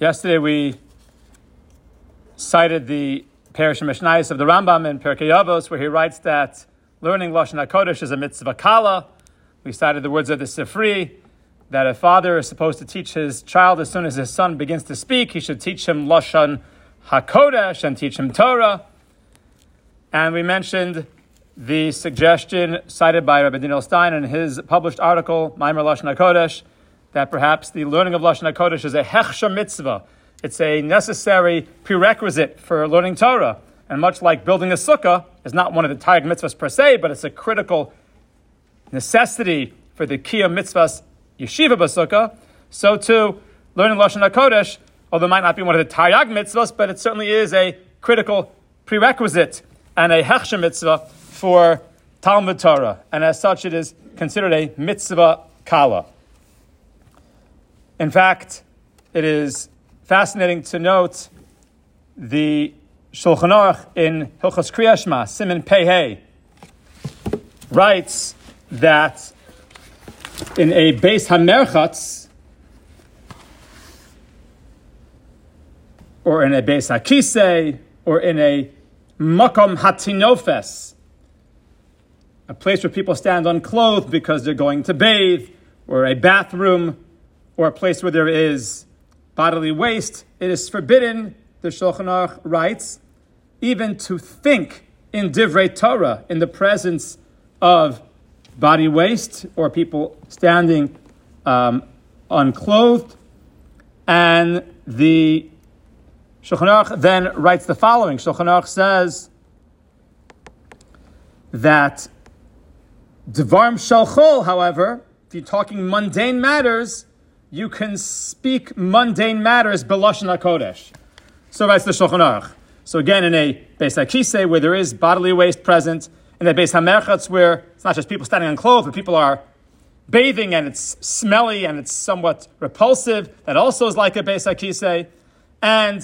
Yesterday we cited the Perush Mishnayos of the Rambam in Pirkei Avos, where he writes that learning Lashon HaKodesh is a mitzvah kala. We cited the words of the Sifri, that a father is supposed to teach his child as soon as his son begins to speak. He should teach him Lashon HaKodesh and teach him Torah. And we mentioned the suggestion cited by Rabbi Daniel Stein in his published article, Maimer Lashon HaKodesh, that perhaps the learning of Lashon HaKodesh is a hechsher mitzvah. It's a necessary prerequisite for learning Torah. And much like building a sukkah is not one of the Taryag mitzvahs per se, but it's a critical necessity for the Kiyum mitzvahs yeshiva b'sukkah, so too, learning Lashon HaKodesh, although it might not be one of the Taryag mitzvahs, but it certainly is a critical prerequisite and a hechsher mitzvah for Talmud Torah. And as such, it is considered a mitzvah kala. In fact, it is fascinating to note the Shulchan Aruch in Hilchos Kriyas Shema, Siman Pei Hey, writes that in a Beis HaMerchatz, or in a Beis HaKisei, or in a Makom Hatinofes, a place where people stand unclothed because they're going to bathe, or a bathroom, or a place where there is bodily waste, it is forbidden, the Shulchan Aruch writes, even to think in Divrei Torah in the presence of body waste or people standing unclothed. And the Shulchan Aruch then writes the following. Shulchan Aruch says that Dvarim Shel Chol, however, if you're talking mundane matters, you can speak mundane matters b'Lashon HaKodesh. So writes the Shulchan Aruch. So again, in a Beis HaKisei, where there is bodily waste present, in a Beis HaMerchatz, where it's not just people standing unclothed, but people are bathing and it's smelly and it's somewhat repulsive, that also is like a Beis HaKisei. And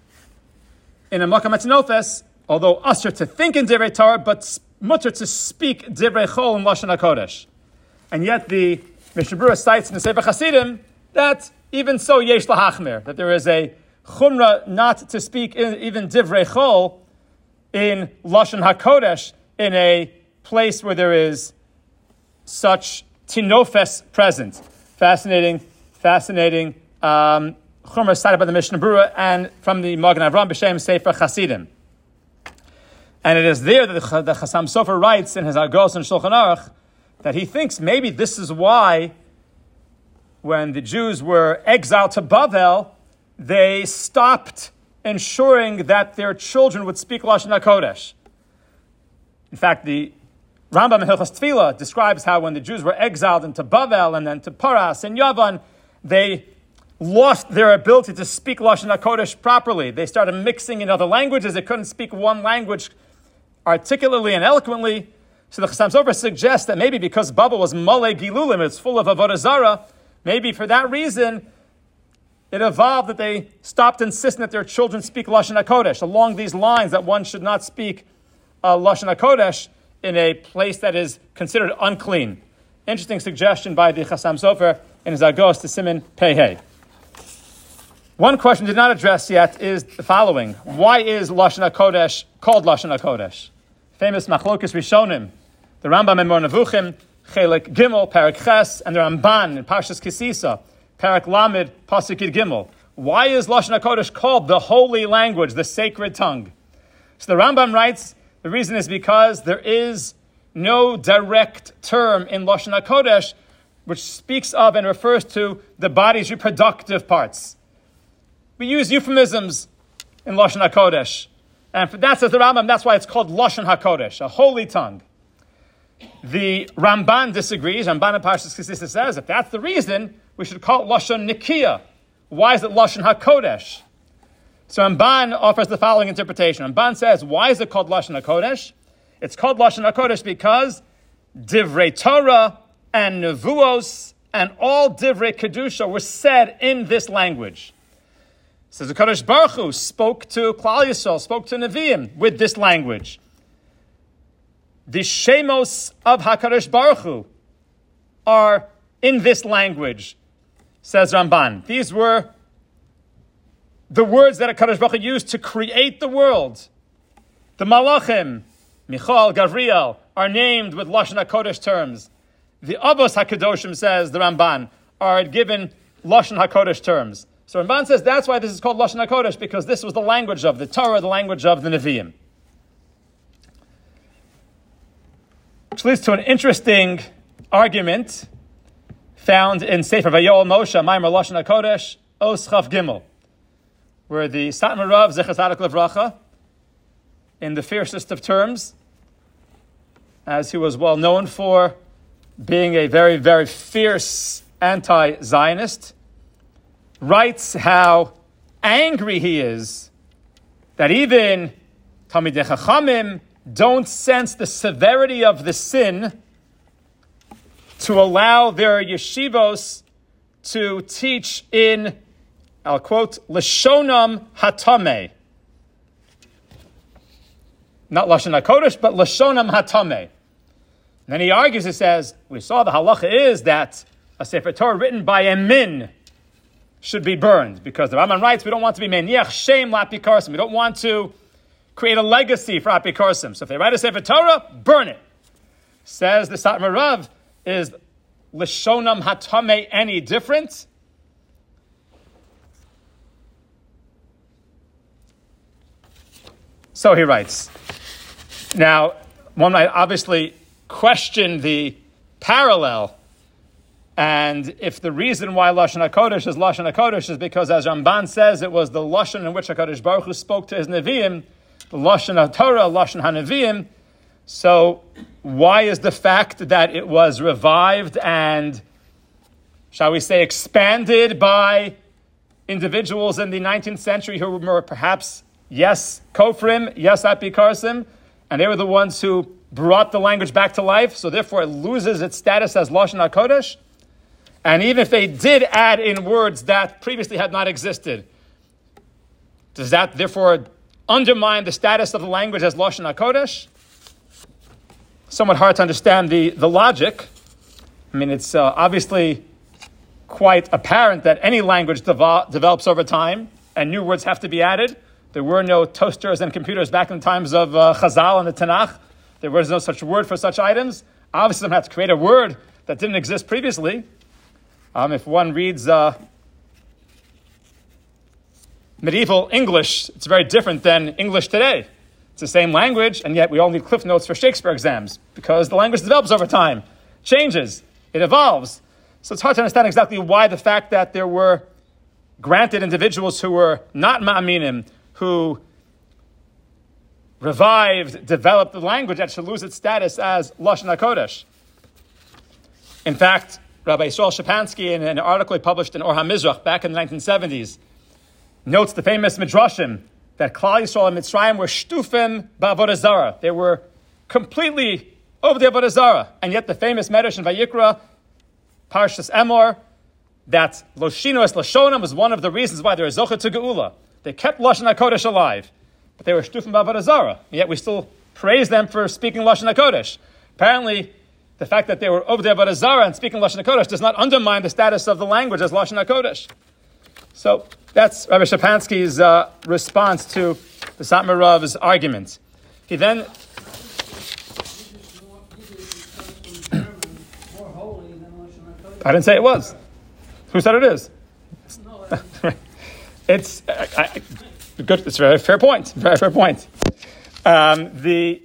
in a Makom HaTinofes, although usher to think in Divrei Torah, but mutter to speak Divrei Chol in Lashon HaKodesh. And yet the Mishnah Berurah cites in the Sefer Chasidim that even so, yesh lahachmir, that there is a chumrah not to speak even Divrei Chol in Lashon HaKodesh in a place where there is such tinofes present. Fascinating chumrah cited by the Mishnah Berurah and from the Magen Avram b'Shem Sefer Chasidim. And it is there that the Chassam Sofer writes in his Argos and Shulchan Aruch that he thinks maybe this is why when the Jews were exiled to Bavel, they stopped ensuring that their children would speak Lashon HaKodesh. In fact, the Rambam in Hilchos Tefillah describes how when the Jews were exiled into Bavel and then to Paras and Yavan, they lost their ability to speak Lashon HaKodesh properly. They started mixing in other languages. They couldn't speak one language articulately and eloquently. So the Chassam Sofer suggests that maybe because Bavel was Malei Gilulim, it's full of Avodah Zarah, maybe for that reason, it evolved that they stopped insisting that their children speak Lashon HaKodesh, along these lines that one should not speak Lashon HaKodesh in a place that is considered unclean. Interesting suggestion by the Chassam Sofer in his Agos to Siman Pei Hey. One question we did not address yet is the following. Why is Lashon HaKodesh called Lashon HaKodesh? Famous Machlokas Rishonim, the Rambam in Mor Nevuchim, Chelik Gimel, Parak Ches, and the Ramban in Parshas Kisisa, Parak Lamed, Pasuk Yud Gimel. Why is Lashon HaKodesh called the holy language, the sacred tongue? So the Rambam writes, the reason is because there is no direct term in Lashon HaKodesh which speaks of and refers to the body's reproductive parts. We use euphemisms in Lashon HaKodesh. And for that, says the Rambam, that's why it's called Lashon HaKodesh, a holy tongue. The Ramban disagrees. Ramban in Parshas Kisisa says, if that's the reason, we should call it Lashon Nikiya. Why is it Lashon HaKodesh? So Ramban offers the following interpretation. Ramban says, why is it called Lashon HaKodesh? It's called Lashon HaKodesh because Divrei Torah and Nevuos and all Divrei Kedusha were said in this language. Says the Kadosh Baruch Hu spoke to Klal Yisrael, spoke to Nevi'im with this language. The Shemos of HaKadosh Baruch Hu are in this language, says Ramban. These were the words that HaKadosh Baruch Hu used to create the world. The Malachim, Michael, Gavriel, are named with Lashon HaKodesh terms. The Avos HaKadoshim, says the Ramban, are given Lashon HaKodesh terms. So Ramban says that's why this is called Lashon HaKodesh, because this was the language of the Torah, the language of the Nevi'im. Which leads to an interesting argument found in Sefer Vayol Moshe, Maimer Lashon HaKodesh, Os Chaf Gimel, where the Satmar Rav, Zecher Tzaddik Levracha, in the fiercest of terms, as he was well known for being a very, very fierce anti-Zionist, writes how angry he is that even Talmidei Chachamim don't sense the severity of the sin to allow their yeshivos to teach in, I'll quote, Lashonam Hatameh. Not Lashon HaKodesh, but Lashonam Hatameh. And then he argues, he says, we saw the halacha is that a Sefer Torah written by a min should be burned, because the Rambam writes we don't want to be meniach shem l'apikarsim. We don't want to create a legacy for apikarsim. So if they write a Sefer Torah, burn it. Says the Satmar Rav, is Lashonam Hatameh any different? So he writes. Now, one might obviously question the parallel, and if the reason why Lashon HaKodesh is because, as Ramban says, it was the Lashon in which HaKadosh Baruch Hu spoke to his Nevi'im, the Lashon HaTorah, Lashon HaNevi'im, so why is the fact that it was revived and, shall we say, expanded by individuals in the 19th century who were perhaps, yes, Kofrim, yes, Apikarsim, and they were the ones who brought the language back to life, so therefore it loses its status as Lashon HaKodesh? And even if they did add in words that previously had not existed, does that therefore undermine the status of the language as Lashon HaKodesh? Somewhat hard to understand the logic. I mean, it's obviously quite apparent that any language develops over time, and new words have to be added. There were no toasters and computers back in the times of Chazal and the Tanakh. There was no such word for such items. Obviously, someone had to create a word that didn't exist previously. If one reads medieval English, it's very different than English today. It's the same language, and yet we all need cliff notes for Shakespeare exams because the language develops over time, changes, it evolves. So it's hard to understand exactly why the fact that there were granted individuals who were not ma'aminim, who revived, developed the language that should lose its status as Lashon HaKodesh. In fact, Rabbi Yisrael Shapansky, in an article he published in Or HaMizrach back in the 1970s, notes the famous Midrashim that Klal Yisrael and Mitzrayim were shtufim ba'avodah zarah. They were completely over the avodah zarah. And yet the famous Medrash in Vayikra, Parshas Emor, that Loshino es Lashonam was one of the reasons why they were zocheh to Geula. They kept Lashon HaKodesh alive, but they were shtufim ba'avodah zarah. And yet we still praise them for speaking Lashon HaKodesh. Apparently, the fact that they were over the avodah zarah and speaking Lashon HaKodesh does not undermine the status of the language as Lashon HaKodesh. So that's Rabbi Shapansky's response to the Satmar Rav's argument. He then... I didn't say it was. Who said it is? It's good. It's a very fair point. Very fair point. Rabbi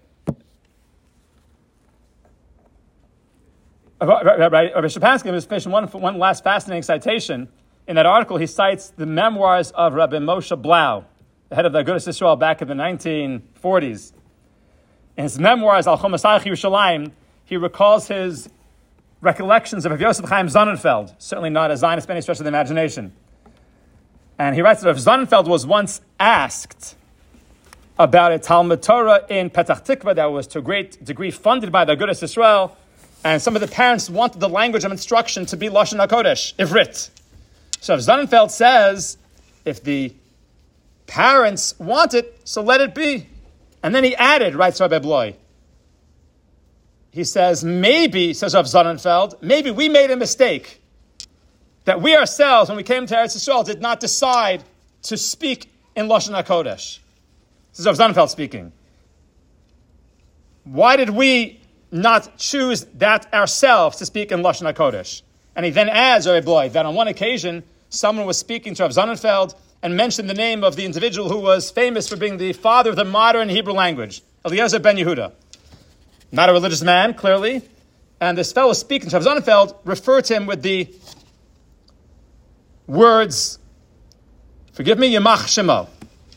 Shapansky was finishing one last fascinating citation. In that article, he cites the memoirs of Rabbi Moshe Blau, the head of the Agudas Yisrael back in the 1940s. In his memoirs, Al Chomasayich Yerushalayim, he recalls his recollections of Rav Yosef Chaim Sonnenfeld, certainly not a Zionist by any stretch of the imagination. And he writes that Rav Sonnenfeld was once asked about a Talmud Torah in Petach Tikva that was to a great degree funded by the Agudas Yisrael, and some of the parents wanted the language of instruction to be Lashon HaKodesh, Ivrit. So if Sonnenfeld says, if the parents want it, so let it be. And then he added, writes Rabbi Bloy, he says, maybe, says Rav Sonnenfeld, maybe we made a mistake. That we ourselves, when we came to Eretz Yisrael, did not decide to speak in Lashon HaKodesh. This is Rav Sonnenfeld speaking. Why did we not choose that ourselves to speak in Lashon HaKodesh? And he then adds, Rabbi Bloy, that on one occasion, someone was speaking to Rav Sonnenfeld and mentioned the name of the individual who was famous for being the father of the modern Hebrew language, Eliezer ben Yehuda. Not a religious man, clearly. And this fellow speaking to Rav Sonnenfeld referred to him with the words, forgive me, Yamach Shemo.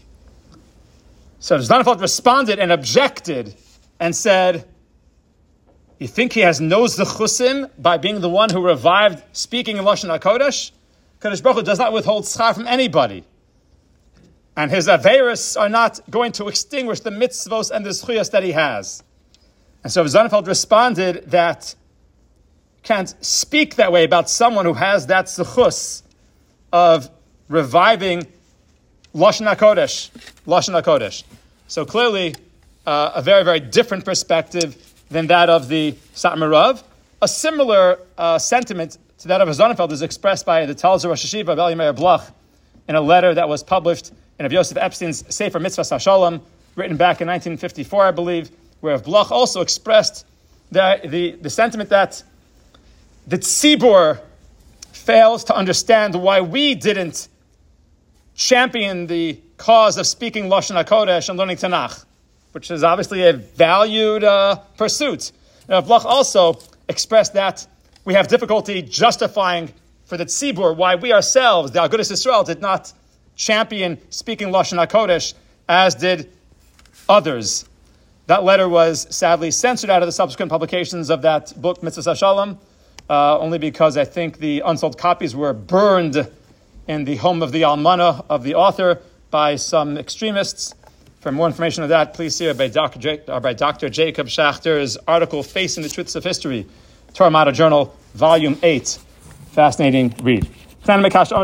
So Rav Sonnenfeld responded and objected and said, you think he has no zechusim by being the one who revived speaking in Lashon HaKodesh? Kadosh Baruch Hu does not withhold schar from anybody. And his averos are not going to extinguish the mitzvos and the zechuyos that he has. And so Rav Sonnenfeld responded that you can't speak that way about someone who has that zechus of reviving Lashon HaKodesh. Lashon HaKodesh. So clearly, a very, very different perspective than that of the Satmar Rav. A similar sentiment to that of Sonnenfeld is expressed by the Talzer Rosh Hashiva of Eliezer Bloch in a letter that was published in Rav Yosef Epstein's Sefer Mitzvahs HaShalom, written back in 1954, I believe, where Rav Bloch also expressed the sentiment that the Tzibur fails to understand why we didn't champion the cause of speaking Lashon HaKodesh and learning Tanakh, which is obviously a valued pursuit. Now, Bloch also expressed that we have difficulty justifying for the Tzibur why we ourselves, the Agudas Yisrael, did not champion speaking Lashon HaKodesh as did others. That letter was sadly censored out of the subsequent publications of that book, Mitzvahs HaShalom, only because I think the unsold copies were burned in the home of the almana of the author by some extremists. For more information on that, please see by Dr. Jacob Schachter's article, Facing the Truths of History, Torah Model Journal, Volume 8. Fascinating read.